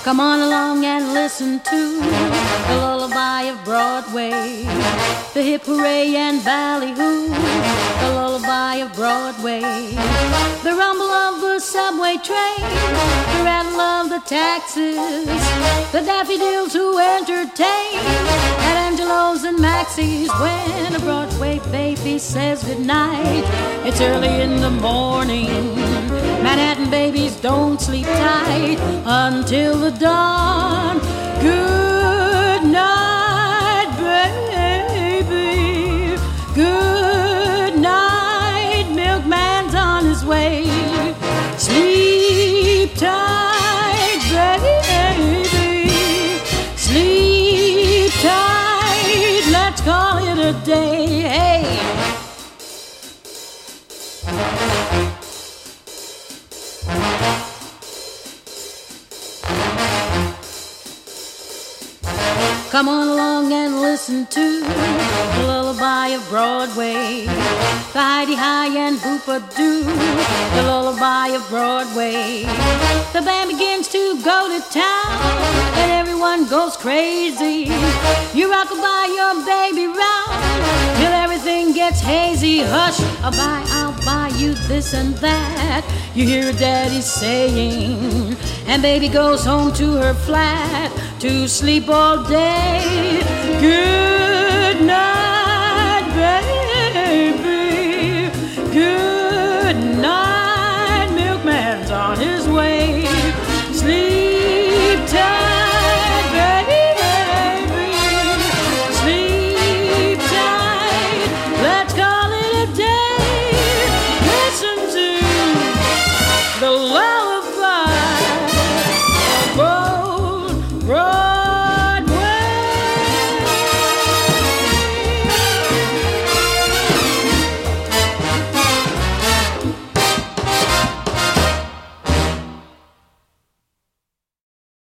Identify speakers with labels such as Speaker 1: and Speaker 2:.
Speaker 1: Come on along and listen to the lullaby of Broadway, the hip hooray and ballyhoo, the lullaby of Broadway, the rumble of the subway train, the rattle of the taxis, the daffodils who entertain at Angelo's and Maxie's. When a Broadway baby says goodnight, it's early in the morning. Manhattan babies don't sleep tight until the dawn. Good night, baby. Good night, milkman's on his way. Sleep tight, baby. Sleep tight, let's call it a day. Hey. Come on along and listen to the lullaby of Broadway, the Heidi-Hi and Boopa-Doo, the lullaby of Broadway. The band begins to go to town and everyone goes crazy. You rock-a-bye your baby round till everything gets hazy. Hush, I'll buy you this and that, you hear daddy saying, and baby goes home to her flat to sleep all day.